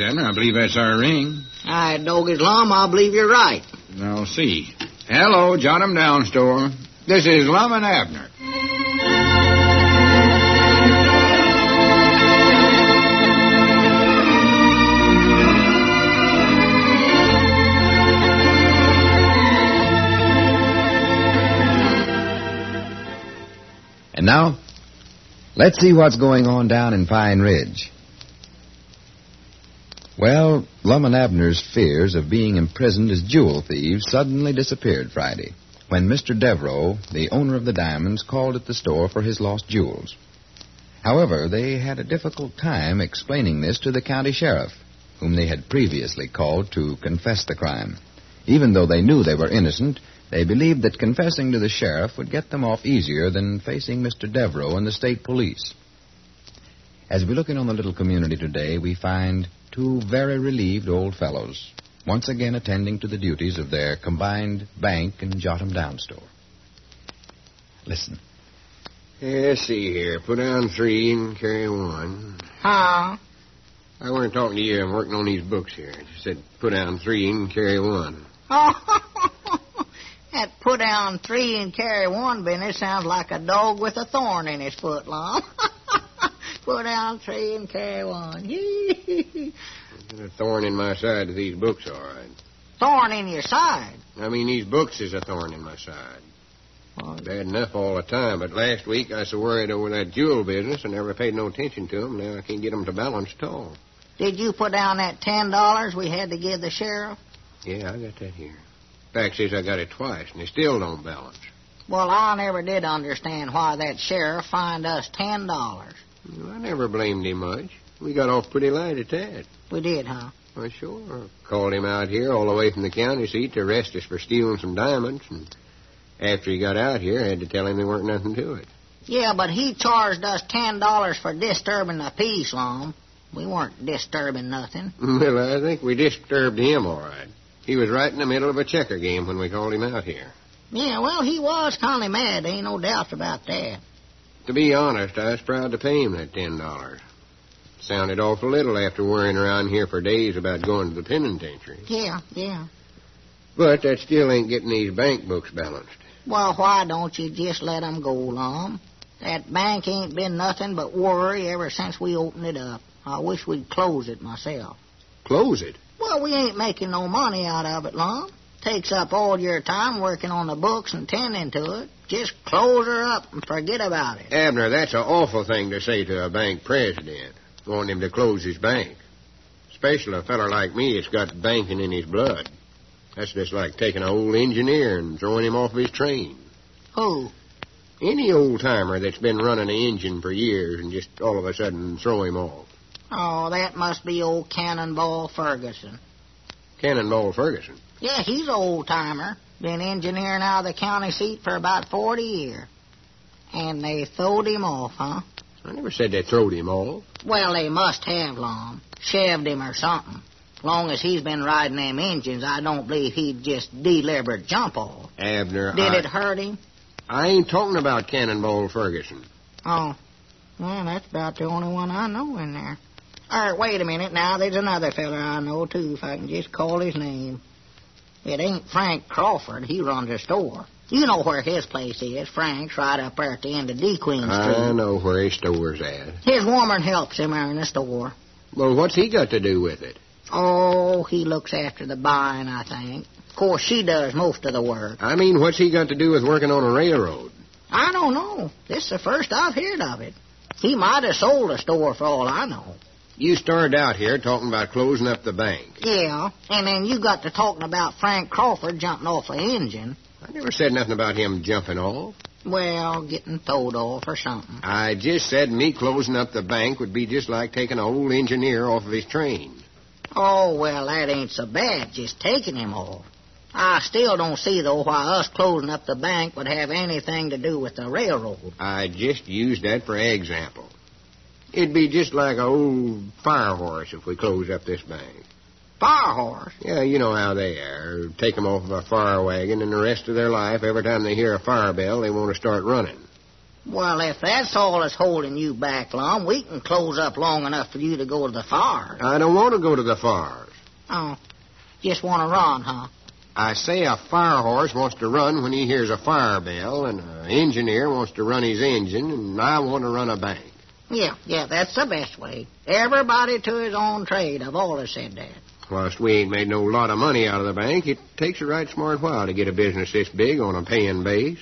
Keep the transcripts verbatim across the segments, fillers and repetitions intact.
Abner. I believe that's our ring. I dog his lum. I believe you're right. I'll see. Hello, Jot 'em Down store. This is Lum and Abner. And now, let's see what's going on down in Pine Ridge. Well, Lum and Abner's fears of being imprisoned as jewel thieves suddenly disappeared Friday when Mister Devereaux, the owner of the diamonds, called at the store for his lost jewels. However, they had a difficult time explaining this to the county sheriff, whom they had previously called to confess the crime. Even though they knew they were innocent, they believed that confessing to the sheriff would get them off easier than facing Mister Devereaux and the state police. As we look in on the little community today, we find two very relieved old fellows, once again attending to the duties of their combined bank and Jot 'em Down store. Listen. Yeah, let's see here. Put down three and carry one. Huh? I weren't talking to you. I'm working on these books here. I just said put down three and carry one. Oh, that put down three and carry one business sounds like a dog with a thorn in his foot, Lum. Put down three and carry one. A thorn in my side of these books, all right. Thorn in your side? I mean, these books is a thorn in my side. Well, Bad enough all the time, but last week I was so worried over that jewel business and never paid no attention to them. Now I can't get them to balance at all. did you put down that ten dollars we had to give the sheriff? Yeah, I got that here. Fact says I got it twice, and they still don't balance. Well, I never did understand why that sheriff fined us ten dollars. Well, I never blamed him much. We got off pretty light at that. We did, huh? Well, sure. Called him out here all the way from the county seat to arrest us for stealing some diamonds, and after he got out here, I had to tell him there weren't nothing to it. Yeah, but he charged us ten dollars for disturbing the peace, Lum. We weren't disturbing nothing. Well, I think we disturbed him all right. He was right in the middle of a checker game when we called him out here. Yeah, well, he was kind of mad. Ain't no doubt about that. To be honest, I was proud to pay him that ten dollars. Sounded awful little after worrying around here for days about going to the penitentiary. Yeah, yeah. But that still ain't getting these bank books balanced. Well, why don't you just let 'em go, Lum? That bank ain't been nothing but worry ever since we opened it up. I wish we'd close it myself. Close it? Well, we ain't making no money out of it, Lum. Takes up all your time working on the books and tending to it. Just close her up and forget about it. Abner, that's an awful thing to say to a bank president, wanting him to close his bank. Especially a feller like me that's got banking in his blood. That's just like taking an old engineer and throwing him off his train. Who? Any old-timer that's been running an engine for years and just all of a sudden throw him off. Oh, that must be old Cannonball Ferguson. Cannonball Ferguson? Yeah, he's an old-timer. Been engineering out of the county seat for about forty years. And they throwed him off, huh? I never said they throwed him off. Well, they must have, Lum. Shoved him or something. Long as he's been riding them engines, I don't believe he'd just deliberate jump off. Abner, Did I... it hurt him? I ain't talking about Cannonball Ferguson. Oh. Well, that's about the only one I know in there. All right, wait a minute now. There's another fella I know, too, if I can just call his name. It ain't Frank Crawford. He runs a store. You know where his place is. Frank's right up there at the end of D. Queen Street. I know where his store's at. His woman helps him there in the store. Well, what's he got to do with it? Oh, he looks after the buying, I think. Of course, she does most of the work. I mean, what's he got to do with working on a railroad? I don't know. This is the first I've heard of it. He might have sold a store for all I know. You started out here talking about closing up the bank. Yeah, and then you got to talking about Frank Crawford jumping off an engine. I never said nothing about him jumping off. Well, getting towed off or something. I just said me closing up the bank would be just like taking an old engineer off of his train. Oh, well, that ain't so bad, just taking him off. I still don't see, though, why us closing up the bank would have anything to do with the railroad. I just used that for example. It'd be just like an old fire horse if we closed up this bank. Fire horse? Yeah, you know how they are. Take them off of a fire wagon, and the rest of their life, every time they hear a fire bell, they want to start running. Well, if that's all that's holding you back, Lum, we can close up long enough for you to go to the fars. I don't want to go to the fars. Oh, just want to run, huh? I say a fire horse wants to run when he hears a fire bell, and an engineer wants to run his engine, and I want to run a bank. Yeah, yeah, that's the best way. Everybody to his own trade. I've always said that. Whilst we ain't made no lot of money out of the bank, it takes a right smart while to get a business this big on a paying base.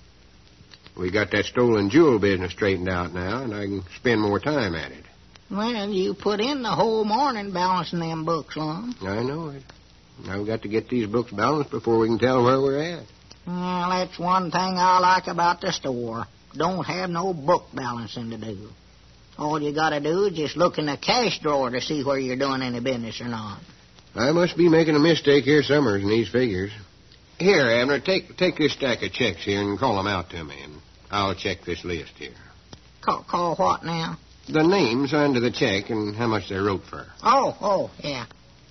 We got that stolen jewel business straightened out now, and I can spend more time at it. Well, you put in the whole morning balancing them books, Lum. I know it. Now we got to get these books balanced before we can tell where we're at. Well, that's one thing I like about the store. Don't have no book balancing to do. All you got to do is just look in the cash drawer to see where you're doing any business or not. I must be making a mistake here somewhere in these figures. Here, Abner, take take this stack of checks here and call them out to me, and I'll check this list here. Call, call what now? The names under the check and how much they wrote for. Oh, oh, yeah.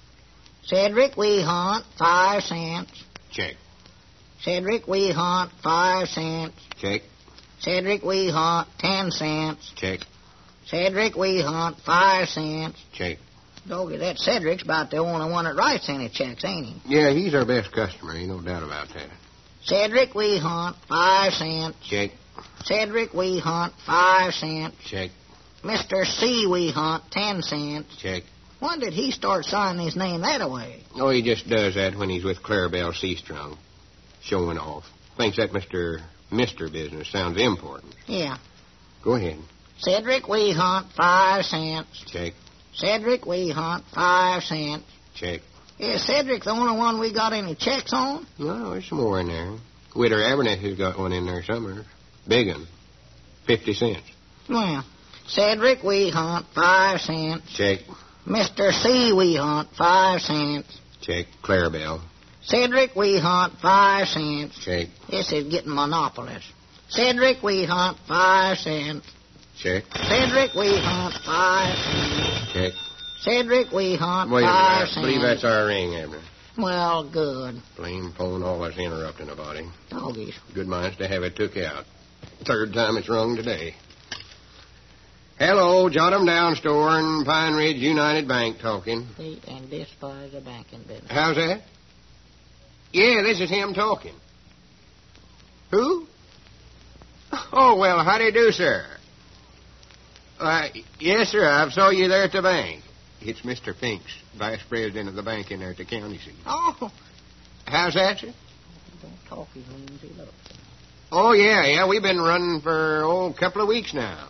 Cedric Weehunt, five cents. Check. Cedric Weehunt, five cents. Check. Cedric Weehunt, ten cents. Check. Cedric Weehunt, five cents. Check. Doggy, that Cedric's about the only one that writes any checks, ain't he? Yeah, he's our best customer, ain't no doubt about that. Cedric Weehunt, five cents. Check. Cedric Weehunt, five cents. Check. Mister C. Weehunt, ten cents. Check. When did he start signing his name that way? Oh, he just does that when he's with Clarabelle Seastrung, showing off. Thinks that Mister Mister business sounds important. Yeah. Go ahead. Cedric Weehunt, five cents. Check. Cedric Weehunt, five cents. Check. Is Cedric the only one we got any checks on? No, there's some more in there. Widow Aberneth has got one in there somewhere. Big one. Fifty cents. Well, Cedric Weehunt, five cents. Check. Mister C. Weehunt, five cents. Check. Clarabelle. Cedric Weehunt, five cents. Check. This is getting monopolist. Cedric Weehunt, five cents. Check. Cedric Weehunt, five cents. Check. Cedric Weehunt, Wait a minute. five I cents. believe that's our ring, Abner. Well, good. Blame phone always interrupting a body. Doggies. Good minds to have it took out. Third time it's rung today. Hello, Jot 'em Down Store and Pine Ridge United Bank talking. See, and despise the banking business. How's that? Yeah, this is him talking. Who? Oh, well, how do you do, sir? Uh, yes, sir, I saw you there at the bank. It's Mister Finks, vice president of the bank in there at the county seat. Oh. How's that, sir? Don't talk as mean as he looks. Oh, yeah, yeah, we've been running for, oh, a couple of weeks now.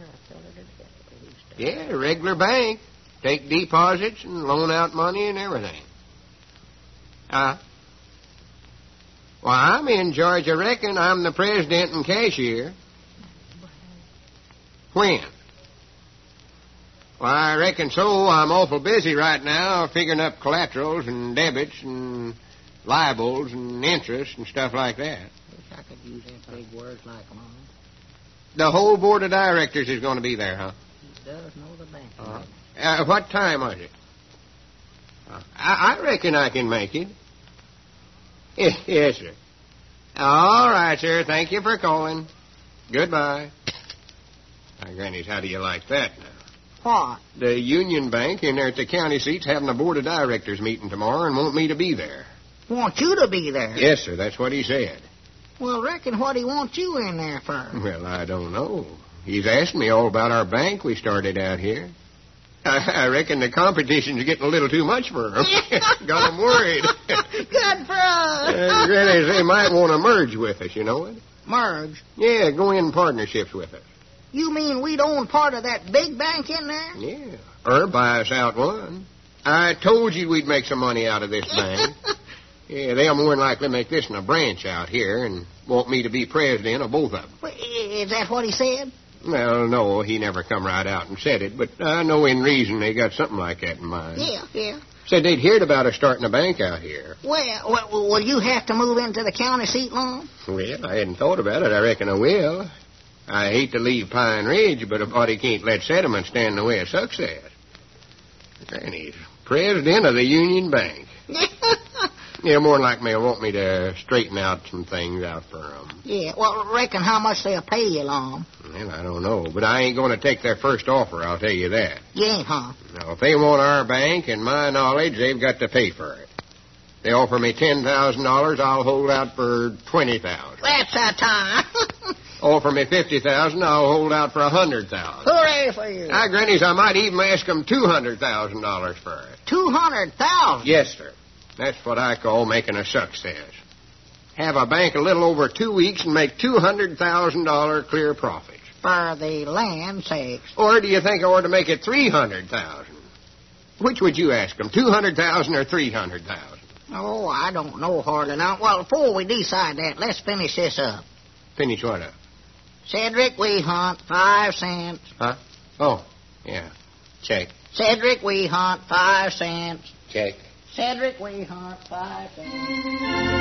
Yeah, regular bank. Take deposits and loan out money and everything. Uh, well, I'm in charge, I reckon. I'm the president and cashier. When? Well, I reckon so. I'm awful busy right now figuring up collaterals and debits and libels and interest and stuff like that. Wish I could use them big words like mine. The whole board of directors is going to be there, huh? He does know the bank. Uh, uh, what time was it? Uh, I, I reckon I can make it. Yes, yes, sir. All right, sir. Thank you for calling. Goodbye. Now, Grannies, how do you like that now? What? The Union Bank in there at the county seat's having a board of directors meeting tomorrow and want me to be there. Want you to be there? Yes, sir. That's what he said. Well, reckon what he wants you in there for? Well, I don't know. He's asked me all about our bank we started out here. I, I reckon the competition's getting a little too much for him. Got him worried. Good for us. uh, Granny, they might want to merge with us, you know it? Merge? Yeah, go in partnerships with us. You mean we'd own part of that big bank in there? Yeah, or buy us out one. I told you we'd make some money out of this bank. Yeah, they'll more than likely make this in a branch out here and want me to be president of both of them. Well, is that what he said? Well, no, he never come right out and said it, but I know in reason they got something like that in mind. Yeah, yeah. Said they'd heard about us starting a bank out here. Well, well, will you have to move into the county seat, Long? Well, I hadn't thought about it. I reckon I will. I hate to leave Pine Ridge, but a body can't let sentiment stand in the way of success. And he's president of the Union Bank. Yeah, more than likely they'll want me to straighten out some things out for them. Yeah, well, reckon how much they'll pay you, Lum? Well, I don't know, but I ain't going to take their first offer, I'll tell you that. You ain't, huh? Now, if they want our bank, in my knowledge, they've got to pay for it. They offer me ten thousand dollars, I'll hold out for twenty thousand dollars. That's our time. Offer me fifty thousand dollars, I'll hold out for one hundred thousand dollars. Hooray for you. Now, Grannies, I might even ask them two hundred thousand dollars for it. two hundred thousand dollars? Yes, sir. That's what I call making a success. Have a bank a little over two weeks and make two hundred thousand dollars clear profits. For the land sakes. Or do you think I ought to make it three hundred thousand dollars? Which would you ask them, two hundred thousand dollars or three hundred thousand dollars? Oh, I don't know hardly now. Well, before we decide that, let's finish this up. Finish what up? Cedric Weehunt, five cents. Huh? Oh, yeah. Check. Cedric Weehunt, five cents. Check. Cedric Weehunt, five cents.